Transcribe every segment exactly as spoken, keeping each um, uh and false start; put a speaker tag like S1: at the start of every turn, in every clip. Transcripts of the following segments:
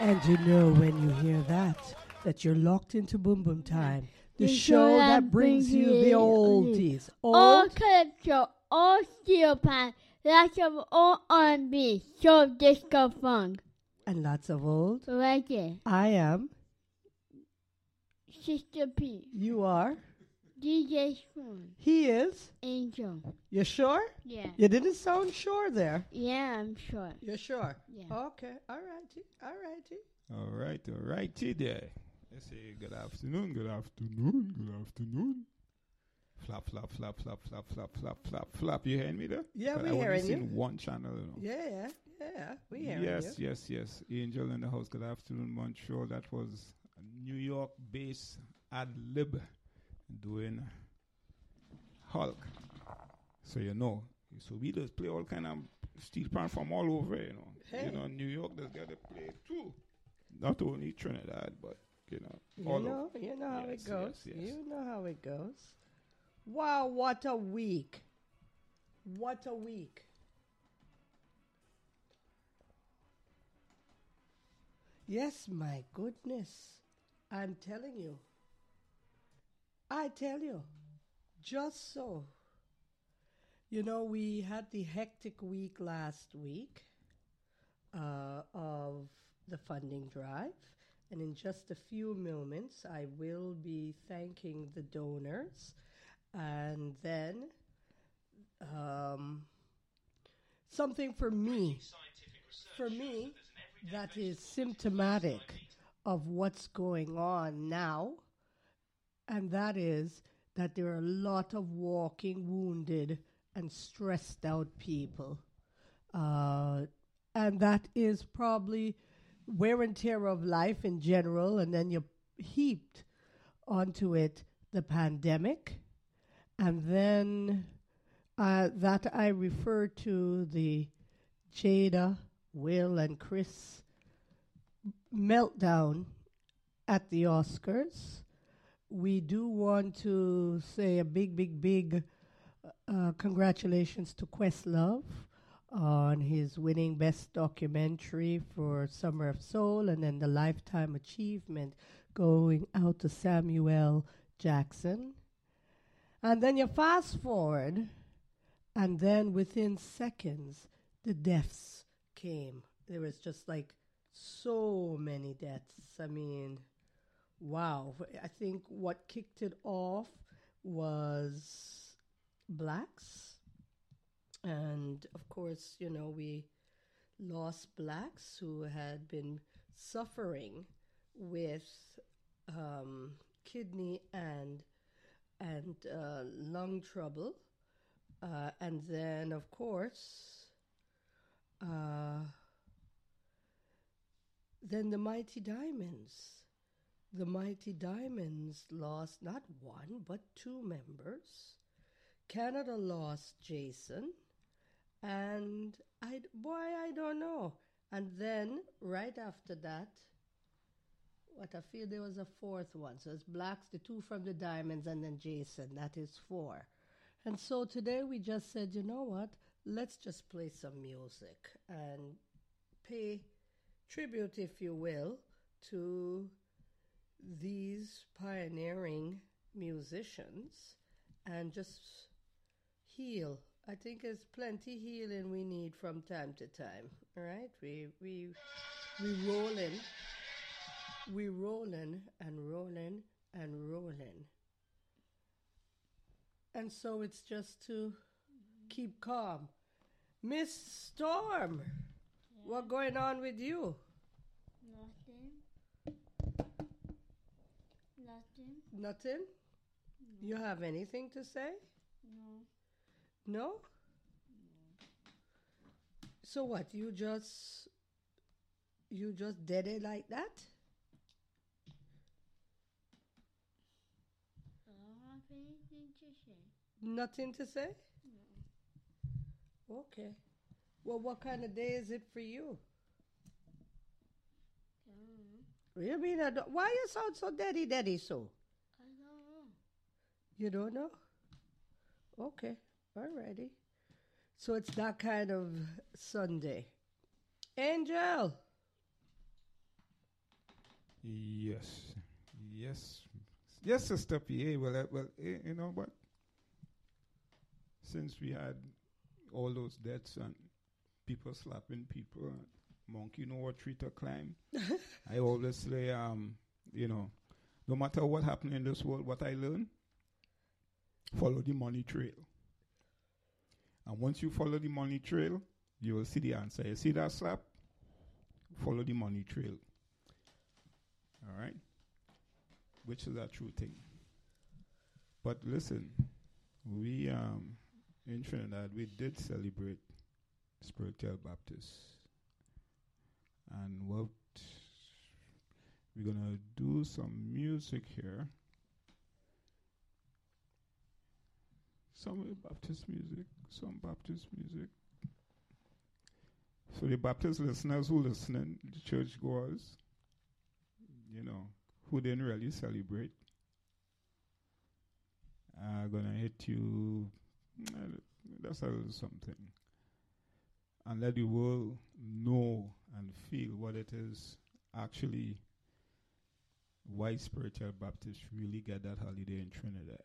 S1: And you know when you hear that, that you're locked into Boom Boom Time, the,
S2: The
S1: show
S2: show
S1: that
S2: that
S1: brings
S2: brings
S1: you
S2: you
S1: the
S2: the
S1: oldies.
S2: All
S1: Old
S2: calypso, all steel pan, lots of all R and B, soul, disco, funk,
S1: and lots of old.
S2: reggae,
S1: I am.
S2: Sister P,
S1: You are.
S2: D J Spoon,
S1: He is.
S2: Angel.
S1: You sure?
S2: Yeah.
S1: You didn't sound sure there.
S2: Yeah, I'm sure.
S1: You're sure?
S2: Yeah.
S1: Okay. All righty. All righty.
S3: All right, all righty there. Let's say good afternoon, good afternoon, good afternoon. Flap, flap, flap, flap, flap, flap, flap, flap, flap. You hearing me there?
S1: Yeah,
S3: But
S1: we
S3: I only
S1: hearing
S3: seen
S1: you.
S3: one channel, you know.
S1: Yeah, yeah. We hearing
S3: yes,
S1: you.
S3: yes, yes. Angel in the house. Good afternoon, Montreal. That was a New York-based ad lib doing Hulk. So you know. So we just play all kind of steel pan from all over, you know.
S1: Hey.
S3: You know, New York does got to play too. Not only Trinidad, but you know,
S1: You
S3: all
S1: know,
S3: over.
S1: you know how
S3: Yes,
S1: it goes.
S3: yes, yes.
S1: You know how it goes. Wow, what a week. What a week. Yes, my goodness. I'm telling you. I tell you. Just so. You know, we had the hectic week last week uh, of the funding drive. And in just a few moments, I will be thanking the donors. And then um, something for me, for me, that is symptomatic of what's going on now. And that is that there are a lot of walking wounded and stressed out people. Uh, and that is probably wear and tear of life in general, and then you heaped onto it the pandemic, and then uh, that I refer to the Jada, Will, and Chris meltdown at the Oscars. We do want to say a big, big, big uh, congratulations to Questlove on his winning Best Documentary for Summer of Soul, and then the Lifetime Achievement going out to Samuel Jackson. And then you fast forward, and then within seconds, the deaths came. There was just like so many deaths. I mean, wow. I think what kicked it off was blacks. And of course, you know, we lost blacks who had been suffering with um, kidney and and uh, lung trouble, uh, and then of course, uh, then the Mighty Diamonds. The Mighty Diamonds lost not one but two members. Canada lost Jason. And I, boy, I don't know. And then right after that, what I feel there was a fourth one. So it's blacks, the two from the Diamonds, and then Jason. That is four. And so today we just said, you know what? Let's just play some music and pay tribute, if you will, to these pioneering musicians and just heal. I think there's plenty healing we need from time to time. All right, we we we rolling, we rolling and rolling and rolling, and so it's just to keep calm. Miss Storm,
S2: Yeah.
S1: what going on with you?
S2: Nothing. Nothing.
S1: Nothing. You have anything to say?
S2: No.
S1: No? So what, you just you just did it like that?
S2: I don't have anything to say.
S1: Nothing to say? Okay. Well, what kind of day is it for you?
S2: I don't know.
S1: You mean, I don't, why you sound so daddy daddy so?
S2: I don't know.
S1: You don't know? Okay, alrighty. So it's that kind of Sunday. Angel,
S3: Yes. Yes. Yes, Sister P A. Well, uh, well, eh, you know what? Since we had all those deaths and people slapping people, monkey know what tree to climb. I always say, um, you know, no matter what happened in this world, what I learned, follow the money trail. And once you follow the money trail, you will see the answer. You see that slap? Follow the money trail. All right? Which is a true thing. But listen, we, um, in Trinidad, we did celebrate Spiritual Baptist. And what we're going to do some music here. Some Baptist music, some Baptist music. So the Baptist listeners who listening, the churchgoers, you know, who didn't really celebrate, are going to hit you, uh, that's a little something. And let the world know and feel what it is actually, why Spiritual Baptists really get that holiday in Trinidad.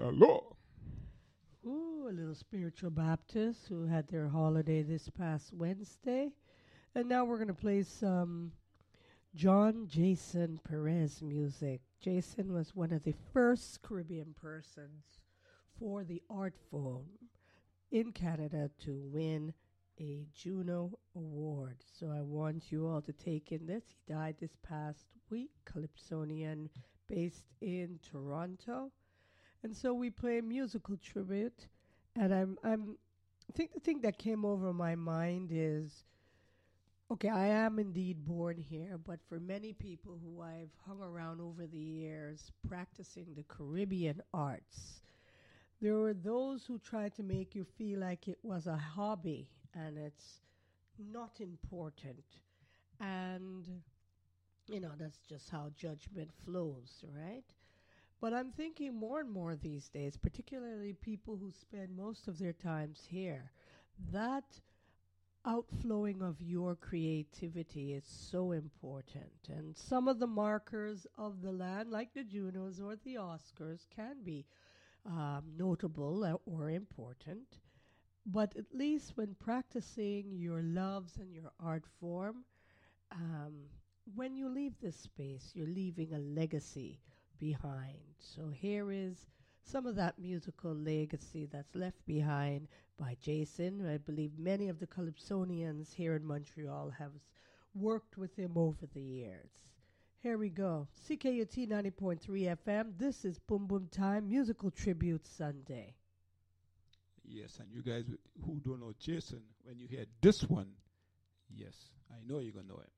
S3: Hello.
S1: Ooh, a little spiritual Baptist who had their holiday this past Wednesday. And now we're going to play some John Jason Perez music. Jason was one of the first Caribbean persons for the art form in Canada to win a Juno Award. So I want you all to take in this. He died this past week, Calypsonian based in Toronto. And so we play musical tribute. And I'm I'm I think the thing that came over my mind is, okay, I am indeed born here, but for many people who I've hung around over the years practicing the Caribbean arts, there were those who tried to make you feel like it was a hobby and it's not important. And, you know, that's just how judgment flows, right? But I'm thinking more and more these days, particularly people who spend most of their times here, that outflowing of your creativity is so important. And some of the markers of the land, like the Junos or the Oscars, can be um, notable uh, or important. But at least when practicing your loves and your art form, um, when you leave this space, you're leaving a legacy behind. So here is some of that musical legacy that's left behind by Jason. I believe many of the Calypsonians here in Montreal have s- worked with him over the years. Here we go. C K U T ninety point three F M. This is Boom Boom Time Musical Tribute Sunday.
S3: Yes, and you guys wh- who don't know Jason, when you hear this one, yes, I know you're going to know him.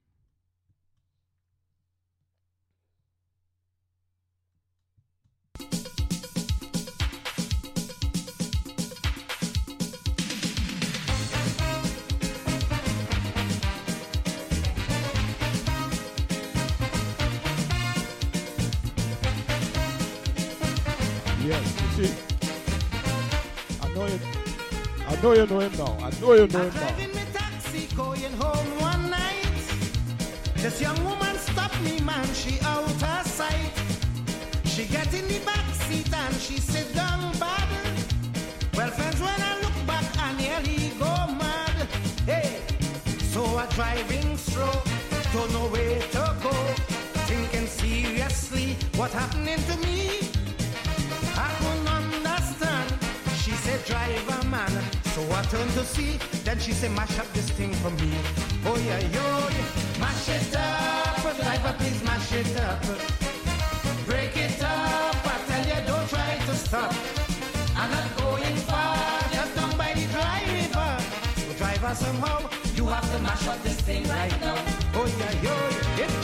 S3: Yes, you see, I know you. I know you know him now. I know you know
S4: I'm
S3: him now.
S4: driving my taxi going home one night. This young woman stopped me, man, she out of sight. She get in the back seat and she sit down bad. Well, friends, when I look back, I nearly go mad. Hey, so I driving slow, don't know where to go. Thinking seriously, what happening to me? I couldn't understand. She said, driver man. So I turned to see. Then she said, mash up this thing for me. Oh yeah, yo, yeah. Mash it up. Driver, please mash it up. Break it up. I tell you, don't try to stop. I'm not going far. Just down by the driver. So driver, somehow, you have to mash up this thing right now. Oh yeah, yo, yeah.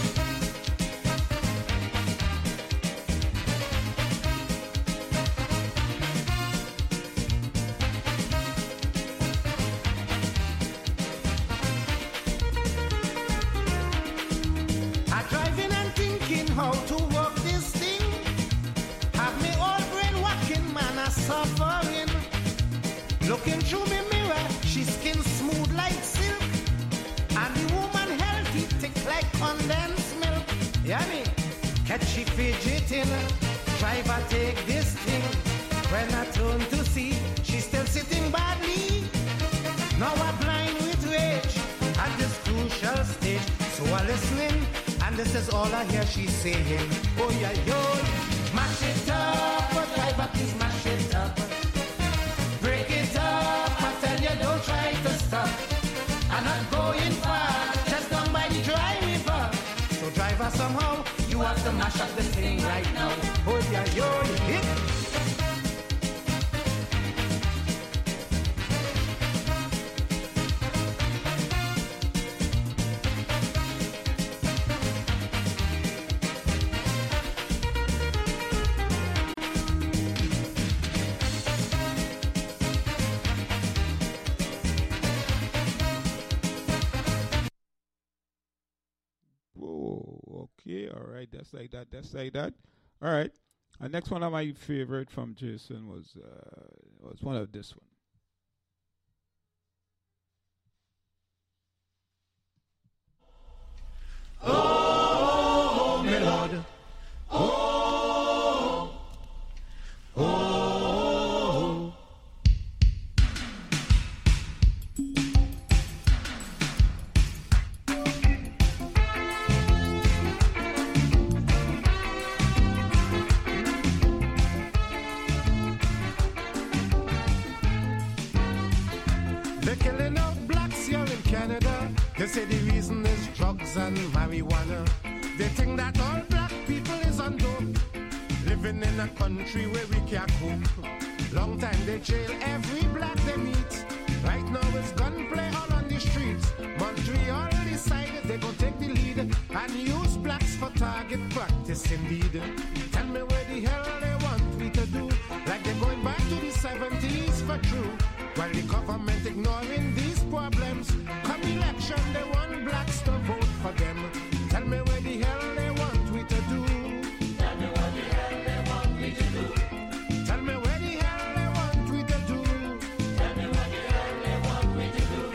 S4: How to work this thing? Have me all brain working, man, a suffering. Looking through me mirror, she skin smooth like silk, and the woman healthy, thick like condensed milk. Yeah, me catch she fidgeting. Driver take this thing. When I turn to see, she's still sitting badly. Now I'm blind with rage at this crucial stage. So I'm listening. And this is all I hear she's saying. Oh yeah, yo, mash it up, but driver, please mash it up. Break it up, I tell you, don't try to stop. I'm not going far, just down by the dry river. So driver, somehow, you have to mash up this thing right now. Oh yeah, yo, hit.
S3: Okay, all right, that's like that, that's like that. All right. And next one of my favorite from Jason was uh, was one of this one.
S4: Oh, my Lord. Oh, oh. say the reason is drugs and marijuana. They think that all black people is on dope, living in a country where we can't cope. Long time they jail every black they meet. Right now it's gunplay all on the streets. Montreal decided they gon' take the lead and use blacks for target practice indeed. Tell me where the hell they want me to do, like they're going back to the seventies for true. While the government ignoring these problems, come election they want blacks to vote for them. Tell me where the hell they want me to do. Tell me what the hell they want me to do. Tell me where the hell they want me to do. Tell me what the hell they want me to do.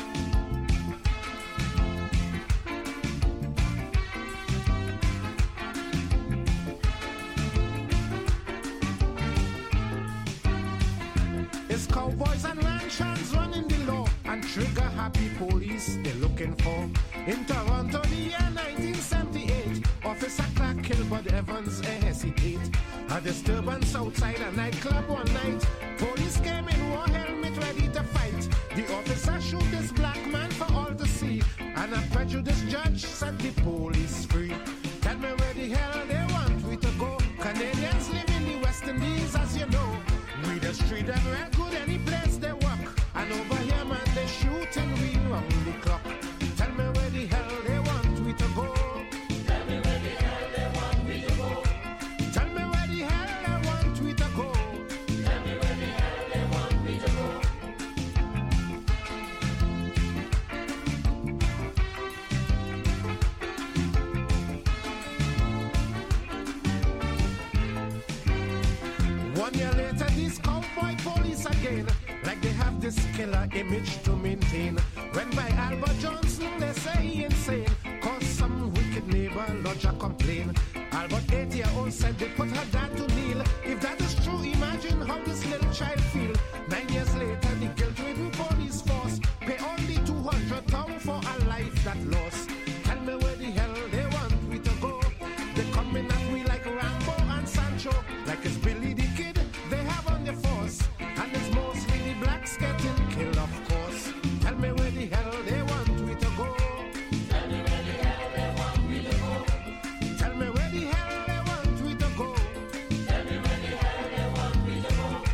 S4: It's cowboys and ranchers running the law, and trigger happy police they're looking for. In Toronto, the year nineteen seventy-eight, Officer Clark killed Bud Evans a hesitate. A disturbance outside a nightclub one night. Police came in war helmet ready to fight. The officer shoot this black man for all to see, and a prejudiced judge set the police free. Tell me where the hell they want we to go. Canadians live in the West Indies, as you know. We the street them real good any place they walk. And over here man they shooting we round the clock. Tell me where the hell they want we to go. Tell me where the hell they want me to go. Tell me where the hell they want we to go. Tell me where the hell they want me to go. One year later, these cowboy police again, like they have this killer image to maintain. When by Albert Johnson, they say he insane, cause some wicked neighbor lodge a complaint. Albert, eight year old, said they put her dad to kneel. If that is true, imagine how this little child feel. Nine years later, the guilt-ridden police force pay only two hundred thousand for a life that lost. Tell me where the hell they want we to go. They coming at me like Rambo and Sancho, like it's Billy the Kid they have on the force, and it's mostly the blacks getting killed, of course. Tell me where the hell they want we to go. Tell me where the hell they want me to go. Tell me where the hell they want we to go. Tell me where the hell they want me to go.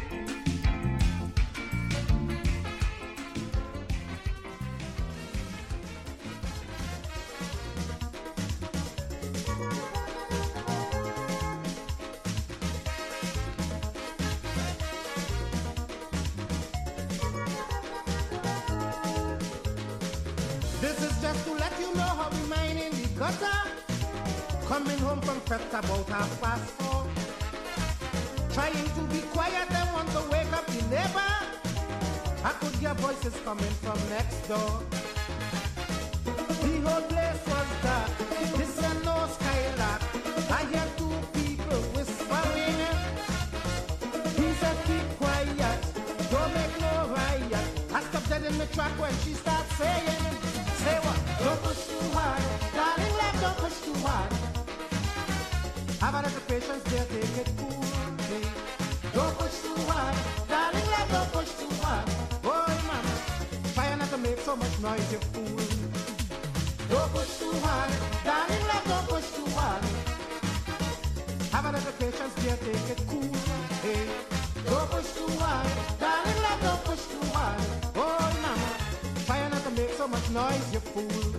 S4: This is just to let you know how we mine in the gutter. Coming home from prep about half past four. Trying to be quiet and want to wake up the neighbor. I could hear voices coming from next door. The whole place was dark. This is no skylark. I hear two people whispering. He said keep quiet, don't make no riot. I stopped dead in the track when she starts saying, say what? Don't push too hard, darling, love, don't push too hard. Have a little patience, dear, take it cool, hey. Don't push too hard, darling, love, don't push too hard. Oh, mama, try not to make so much noise, you fool. Don't push too hard, darling, love, don't push too hard. Have a little patience, dear, take it cool, hey. Don't push too hard, darling, love, don't push too hard. Oh, mama, try not to make so much noise, you fool.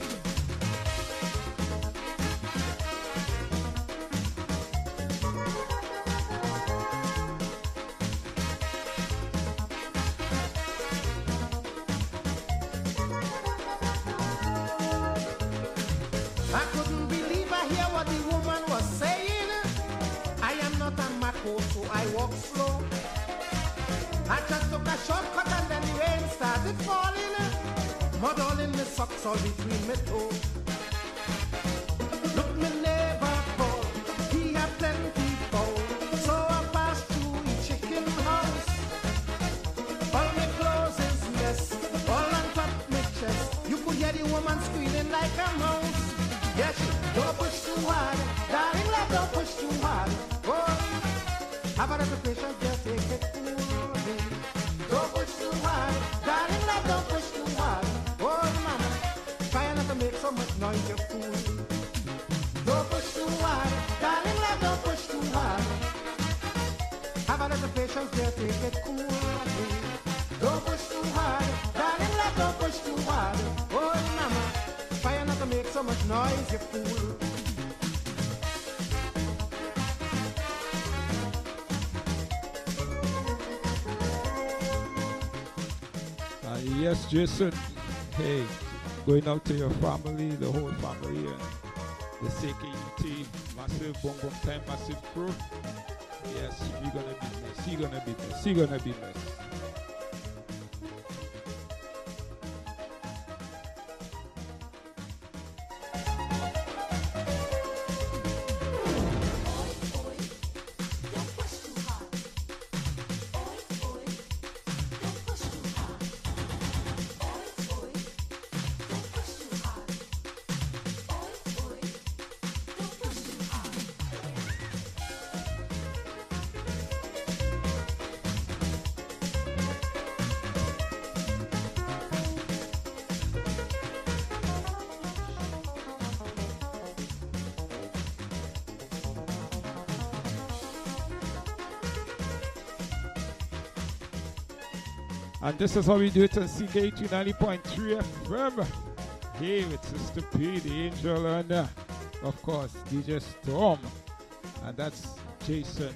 S4: I couldn't believe I hear what the woman was saying. I am not a Mako, so I walk slow. I just took a shortcut and then the rain started falling. Mud all in the socks all between my toes. Look, me neighbor Paul, he had plenty fowl. So I passed through the chicken house. All my clothes is mess, all on top my chest. You could hear the woman squealing like a mouse. Yeah, she don't push too hard, darling, love, don't push too hard. Oh, have a little patience, just take it cool, hey. Don't push too hard, darling, love, don't push too hard. Oh, mama, emotions, they take it cool. Don't push too hard, darling, love, don't push too hard. Oh, mama, try not to make so much noise, you fool.
S3: Uh, yes, Jason. Hey, going out to your family, the whole family, and the C K U T, massive boom boom time, massive crew. Yes, you're gonna be missed. You're gonna be missed. You're gonna be missed. And this is how we do it on C K two ninety point three F M. Here with Sister P, the angel, and uh, of course, D J Storm. And that's Jason.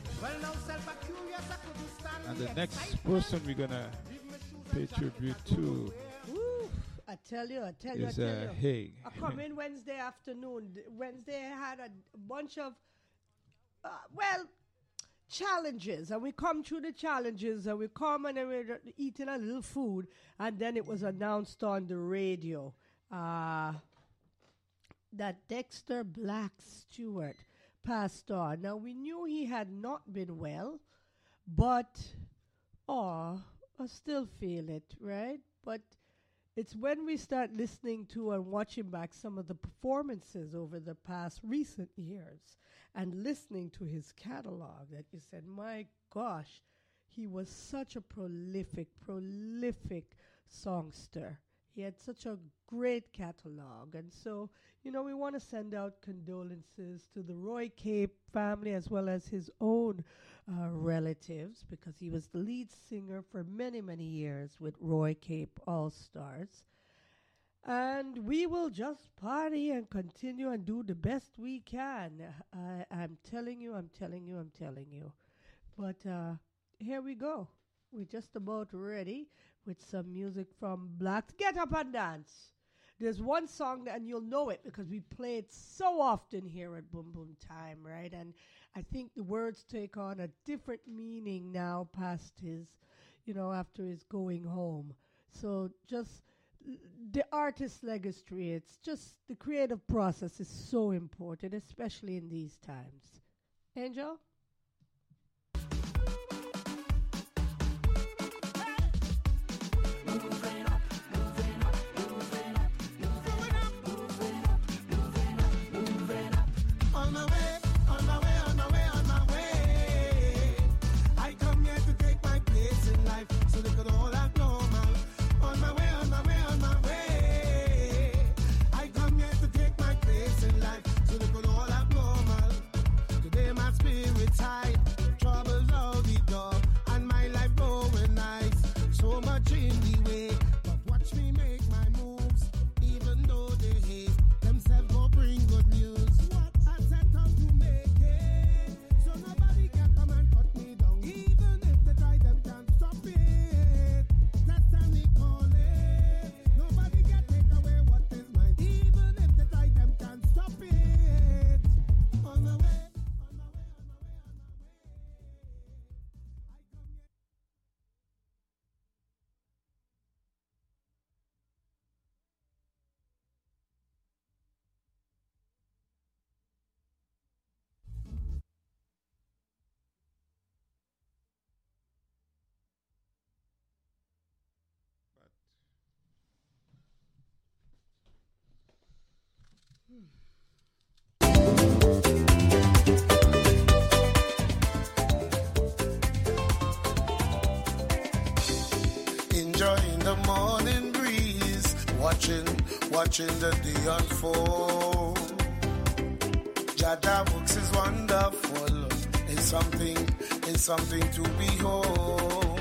S3: And the next person we're going to pay tribute to.
S1: Ooh, I tell you, I tell you, I
S3: is
S1: tell
S3: uh,
S1: you.
S3: Haig.
S1: I come in Wednesday afternoon. D- Wednesday had a bunch of, uh, well, challenges, and we come through the challenges, and we come and then we're eating a little food, and then it was announced on the radio uh, that Dexter Black Stewart passed on. Now, we knew he had not been well, but, oh, I still feel it, right? But it's when we start listening to and watching back some of the performances over the past recent years and listening to his catalog that you said, my gosh, he was such a prolific, prolific songster. He had such a great catalog. And so, you know, we want to send out condolences to the Roy Cape family as well as his own uh, relatives, because he was the lead singer for many, many years with Roy Cape All-Stars. And we will just party and continue and do the best we can. I, I'm telling you, I'm telling you, I'm telling you. But uh, here we go. We're just about ready with some music from Black. Get up and dance. There's one song, and you'll know it because we play it so often here at Boom Boom Time, right? And I think the words take on a different meaning now past his, you know, after his going home. So just the artist's legacy, it's just the creative process is so important, especially in these times. Angel?
S4: Enjoying the morning breeze, watching, watching the day unfold. Jaja books is wonderful, his something is something to behold.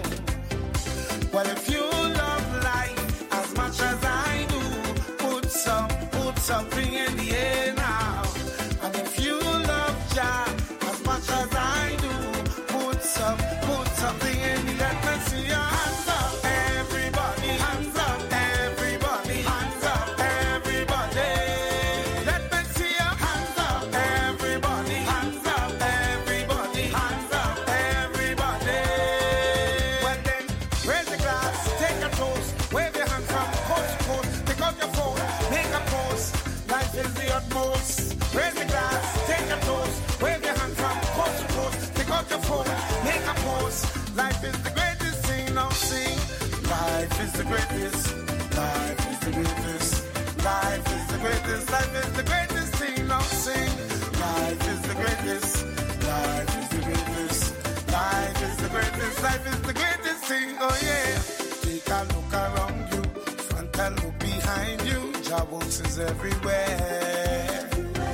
S4: Well, if you love life as much as I do, put some, put something in the air now. And if you love Jah as much as I do, put some, put something in the air. Let me see your hands up, everybody. Hands up, everybody. Hands up, everybody. Let me see your hands up, everybody. Hands up, everybody. Hands up, everybody. Well then, raise the glass, take a toast, wave your hands from coast to coast. Pick up your phone, make a post. Life is the utmost. Raise the glass, take a toast, wave your hands from coast to coast. Pick up your phone, make a post. Life is the greatest thing, now sing. Life is the greatest. Life is the greatest. Life is the greatest. Life is the greatest thing, now sing. Life is the greatest. Life is the greatest. Life is the greatest. Life is the greatest thing, oh yeah. Take a look around you, front and look behind you. Jah works is everywhere.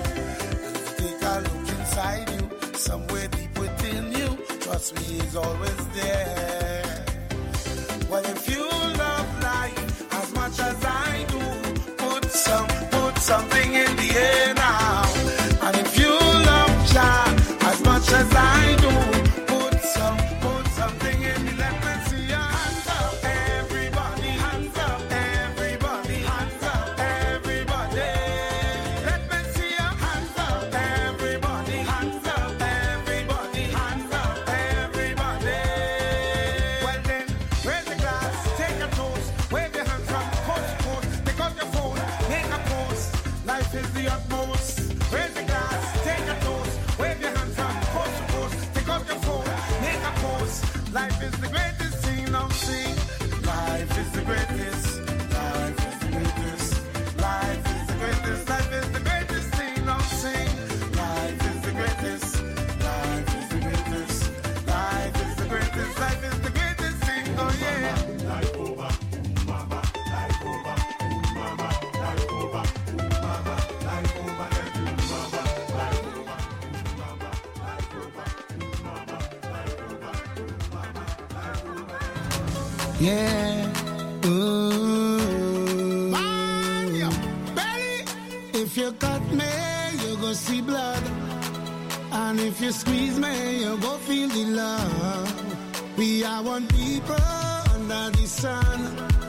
S4: And if you take a look inside you, somewhere deep within you, trust me, He's always there. Well, if you love life as much as I do, put some, put something in the air now. And if you love Jah as much as I do, put some, put something in the. Let me see your hands up, everybody. Hands up, everybody. Hands up, everybody. Let me see your hands up, everybody. Hands up, everybody. Hands up, everybody. Well then, raise the glass, take a toast, wave your hands from coast to coast. Pick up your phone, make a post. Life is the utmost. Raise the glass, take a toast, wave your hands from coast to coast. Pick up your phone, make a post. Life is the greatest thing, now sing. Life is the greatest. Life is the greatest. Life is the greatest. Life is the greatest thing, now sing. Life is the greatest. Life is the greatest. Life is the greatest. Life is the greatest thing, oh yeah. Life over, mama. Life over, mama. Life over, mama. Life over, mama. Life over, mama. Life over, mama. Life over, mama. Life over. Yeah. Ooh. Bang your belly. If you cut me, you go see blood. And if you squeeze me, you go feel the love. We are one people under the sun,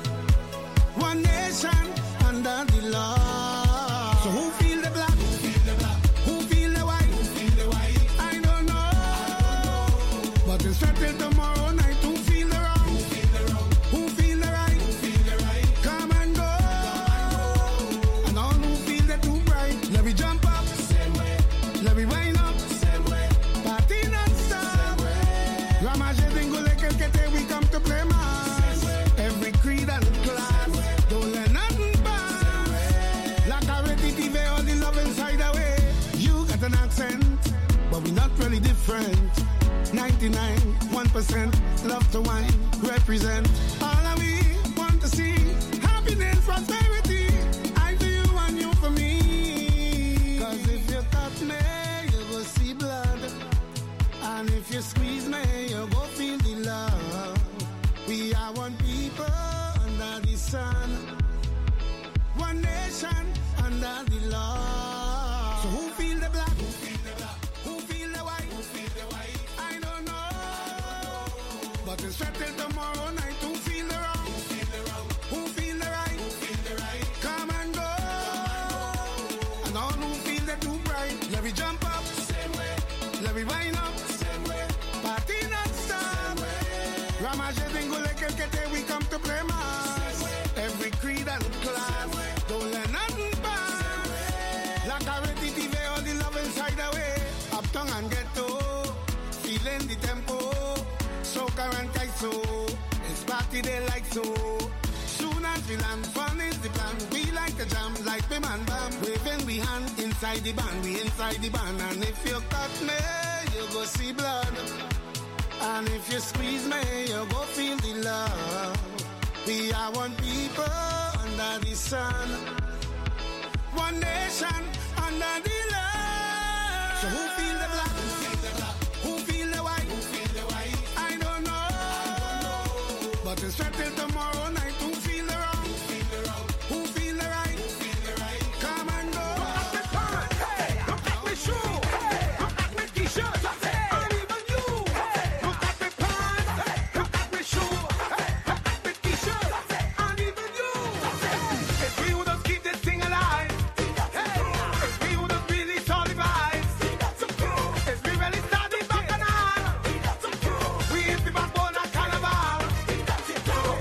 S4: one nation under the law. So who feel the black? Who feel the black? Who feel the white? Who feel the white? I don't know. I don't know. But it's settled tomorrow night. Who feel the wrong? Who feel the wrong? Who feel the right? Who feel the right? Come and go. Come and go. And all who feel the too bright, let me jump up. Same way. Let me wind up. Same way. Party non-stop. Ramage dingo lekete, we come to play mass. Every creed and class. Don't let nothing pass. Like a ready T V, all the love inside away. You got an accent, but we not really different. ninety-nine, one percent, love to wine, represent. All that we want to see, happiness, prosperity. I do you and you for me. Cause if you cut me, you go see blood. And if you squeeze me, you go feel the love. We are one people under the sun, one nation under the law. So who feel the black? Who feel the black? Who feel the white? Who feel the white? I don't know. But it's settled tomorrow night. Who feel the wrong? Who feel the wrong? Who feel the right? Who feel the right? Come and go. And all who feel the too bright, let me jump up. Same way. Let me wind up. Same way. Party non-stop. Ramage dingo lekete, we come to play mass. Every creed and class. Don't let nothing pass. Like a ready T V, all the love inside away. Uptown and ghetto, feeling the tempo. Soca and Kaiso, it's party day like so. Soon as we land, fun is the plan. We like the jam, like me man bam. Waving we hand inside the band, we inside the band. And if you cut me, you go see blood. And if you squeeze me, you go feel the love. We are one people under the sun, one nation under the love. So who feel the black? Who feel the black? Who feel
S5: Nothing straight till tomorrow night. Who feel the wrong? Feel the wrong. Who feel the right? Feel the right. Come and go. Look at me pants. Hey. Look at me shoe. Hey. Look at me t-shirt. Hey. And even you. Hey. Look at me pants. Hey. Look at me shoe. Hey. Look at me t-shirt. Hey. And even you. Hey. If we would have keep this thing alive. Hey. If we would have really saw the vibes. If we really started back and on. We hit the backbone of carnival.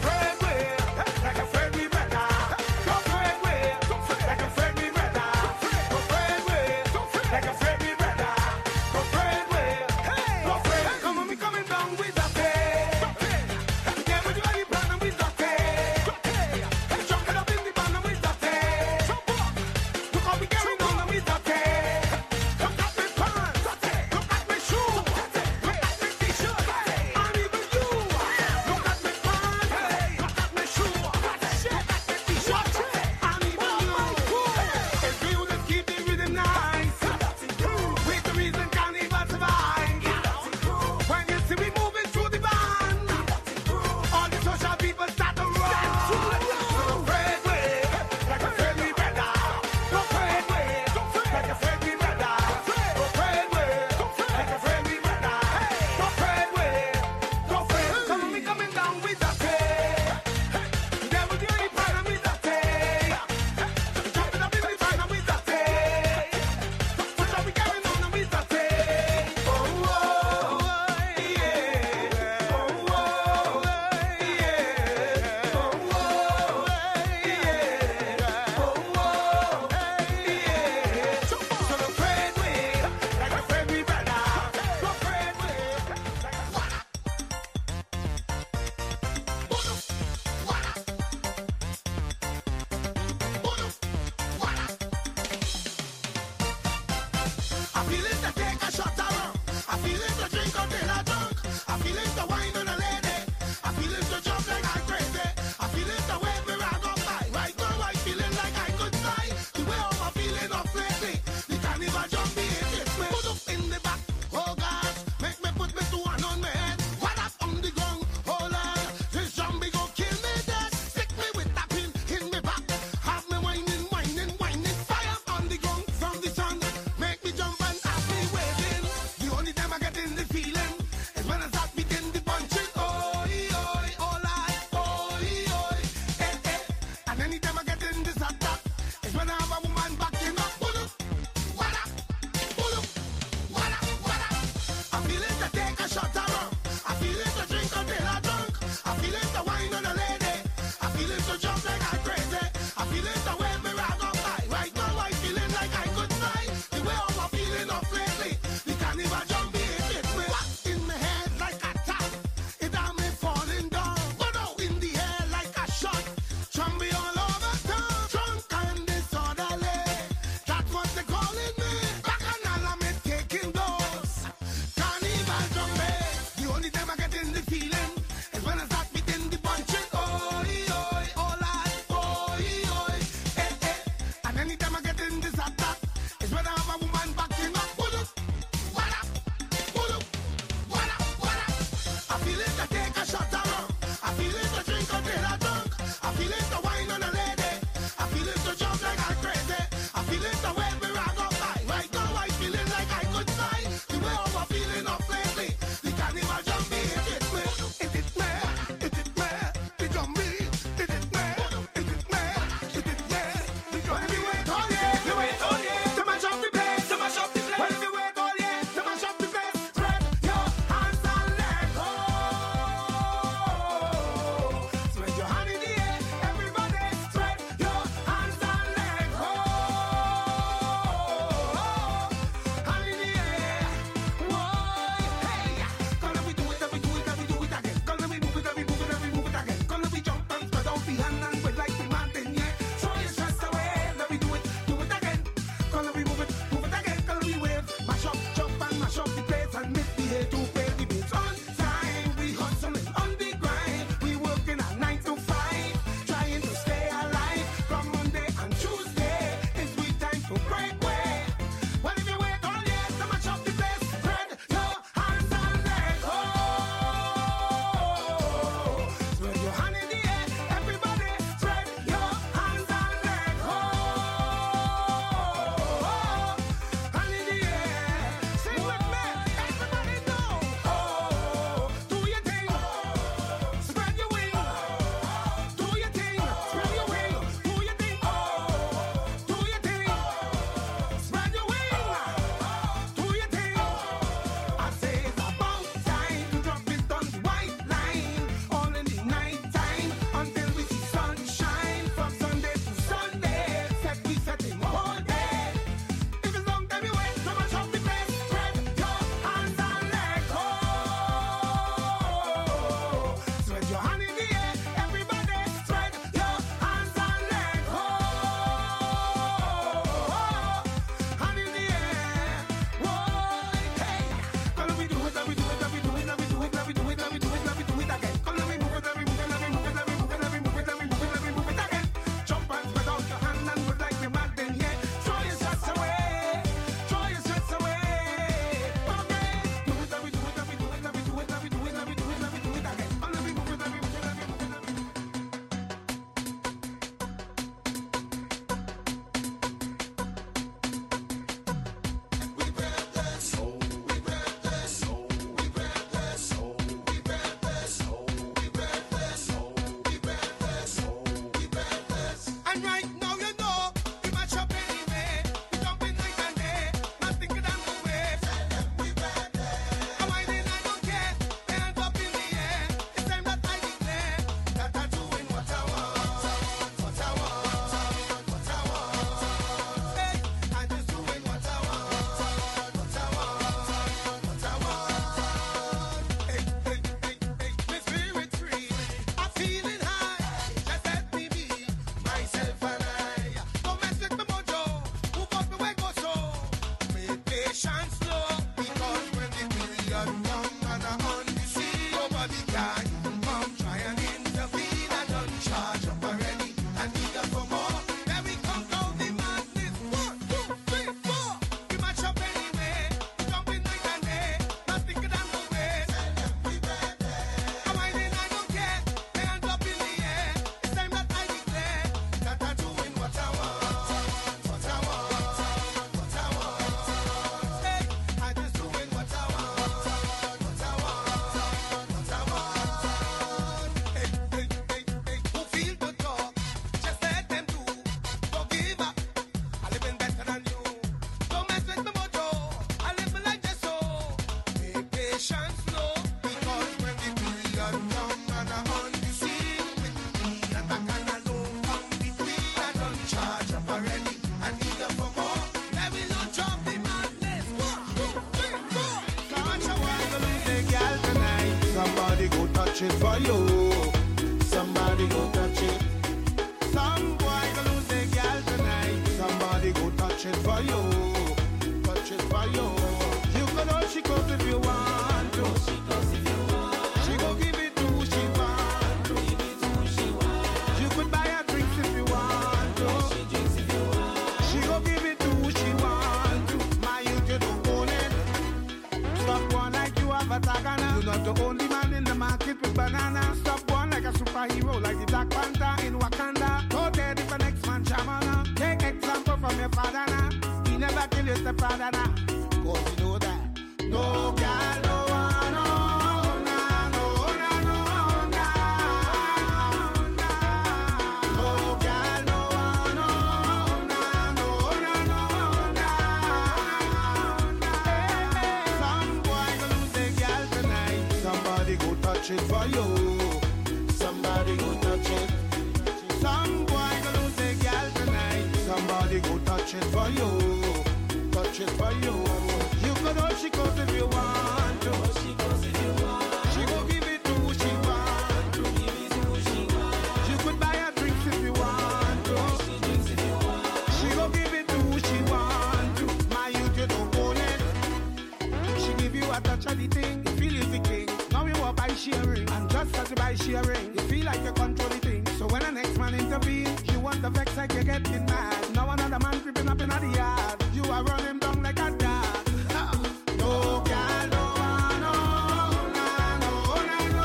S5: nobody can even come try and intervene. I done charge up already, and eager for more. Then we conk out the madness. One, two, three, four. We match up anyway, jumping night and day, not thinking I'm no way. I'm whining, I don't care. They hands up in the air. It's time that I declare that I'm doing what I want, what I want, what I want. Hey, I'm just doing what I want, what I want, what I want. Hey, hey, hey, hey, who feel the talk? Just let them do. Don't give up. I live in better than you. Don't mess with my mojo. I live my life just so. Take patience, no, because when the period come and I'm on the scene with me, and back and alone come between. I done charge up already, and eager for more. Let me not drop the madness. One, two, three, four. Catch a while to lose the girl tonight. Somebody go touch it for you. Somebody go touch it. Some boy go lose the girl tonight. Somebody go touch it for you. Touch it for you. You can all she goes if you want to. She go give it to who she want to. You could buy her drinks if you want to. She go give it to who she want to. My youth, you don't own it. Stop one like you have a tagana. You're not the only man in the market with banana. Stop one like a superhero, like the Black Panther in Wakanda. Go there if the next man shamana. Take example from your father now. He never kill his stepfather now. Cause you know that. No girl, no one, no, nah, no, nah, no, nah, nah. No girl, no one, no, nah, no, nah, no, nah. Some boy go lose the girl tonight. Somebody go touch it for you. Somebody go touch it. Some boy go lose the girl tonight. Somebody go touch it for you. Touch it for you. You can all she goes if you want to. She go give it to who she want to. You could buy her drinks if you want to. She go give it to who she want to. My youth, you don't own it. She give you a touch of the thing, you feel it's the king. Now you walk by sharing, and just as you by sharing, you feel like you control the thing. So when the next man intervenes, you want the vex like you getting mad. Now another man creeping up in the yard, you are running down like a dog. Uh-uh. No girl, no one, no, nah, no, nah, no,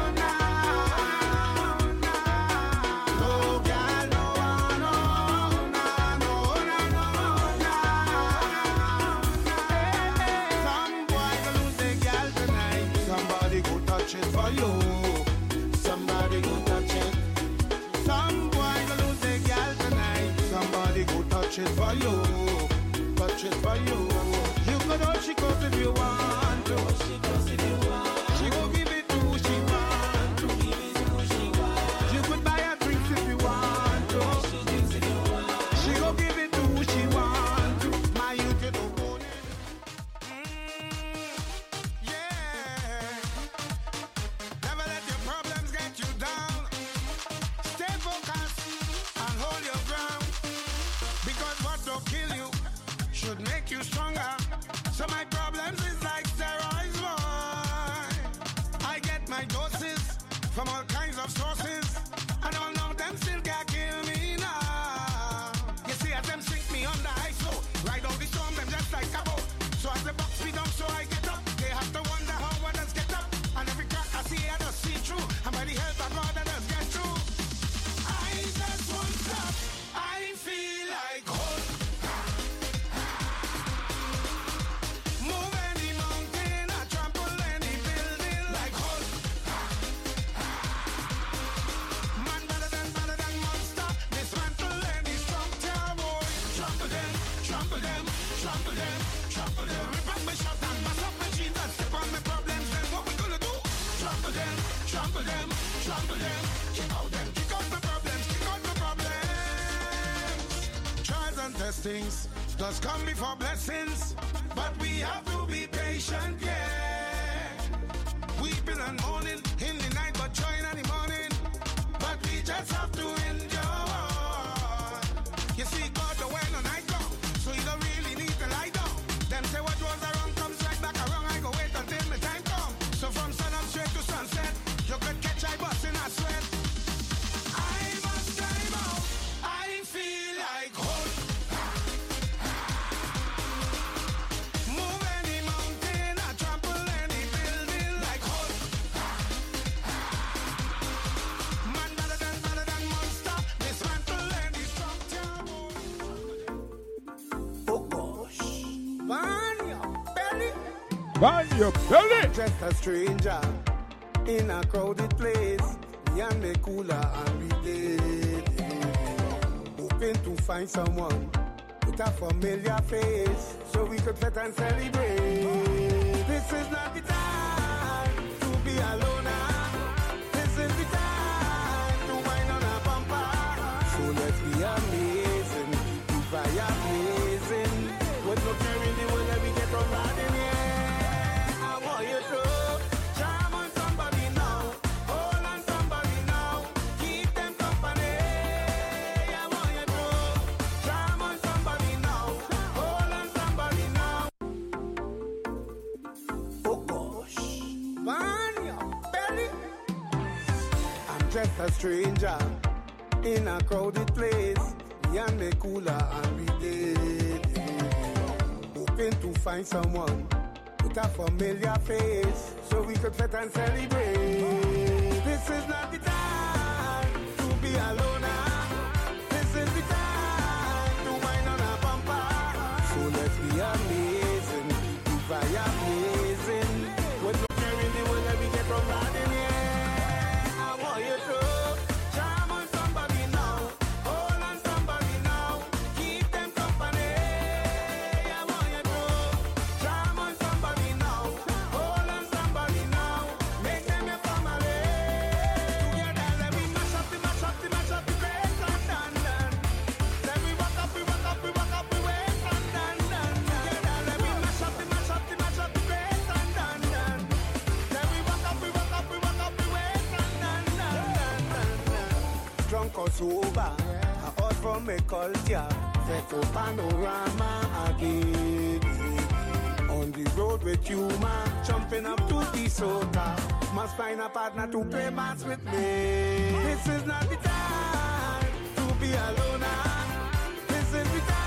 S5: nah, nah. No girl, no one, no, nah, no, nah, no, nah. Some boy go lose the girl tonight. Somebody go touch it for you. Somebody go touch it. Some boy go lose the girl tonight. Somebody go touch it for you. Touch it for you. You could all she goes if you want to. She go give it to who she want to. You could buy her drinks if you want to. She go give it to who she want to. My youth, you don't own it. Yeah. Never let your problems get you down. Stay focused and hold your ground. Because what don't kill you should make you stronger. So my problems is like steroids, boy. I get my doses from all kinds of sources, and all of them still can't kill me now. You see, as them sink me under ice, so ride out the storm, them just like a boat. So as the box me down, so I get up. They have to wonder how others get up. And every crack I see, I just see through. And by the help of God, I just get through. I just won't stop. I feel like hope. Move any mountain, I trample any building like Hulk. Man better than, better than monster. Dismantle any structure, boy. Trample them, trample them, trample them, trample them. Rip up my shot and mash up my jeans and step on my problems. Then what we gonna do? Trample them, trample them, trample them. Kick out them, kick out my problems, kick out my problems. Trials and testings does come before blessings, but we have to be patient, yeah. Weeping and mourning in the night, but joy in the morning. But we just have to endure. You see, God, the way no night come, so you don't really need to lie down. Them say what was wrong comes right back around. I go wait until my time come. So from sun up straight to sunset,
S3: Burn your belly.
S5: Just a stranger in a crowded place. Me and me cooler and we did. Hoping to find someone with a familiar face, so we could fit and celebrate. This is not the time to be alone. This is the time to wind on a bumper. So let's be amazing, keep the fire blazing. With no care in the world, let me get on riding, yeah. I want you to charm on somebody now, hold on somebody now, keep them company. I want you to charm on somebody now, hold on somebody now. Oh gosh, burn your belly. I'm just a stranger in a crowded place. Me and me cooler and we did. Hoping to find someone with a familiar face, so we could fit and celebrate. This is not the time to be alone. This is the time to wind on a bumper. So let's be amazing, keep the fire blazing. With no care in the world, let me get on riding, yeah. I want you to charm on somebody now, hold on somebody now, keep them company. I want you to charm on somebody now, hold on somebody now, make them your family. Together let me mash up the mash up the mash up the place and done done. Let me walk up, we walk up, we walk up, we waist and done done. Together let me mash up the mash up the mash up the place and done done. Let me walk up, we walk up, we walk up, we waist and done done done done. Drunk or sober, I out from a culture, set to panorama again. On the road with you, man, jumping up to the soda. Must find a partner to play bass with me. This is not the time to be alone. This is the time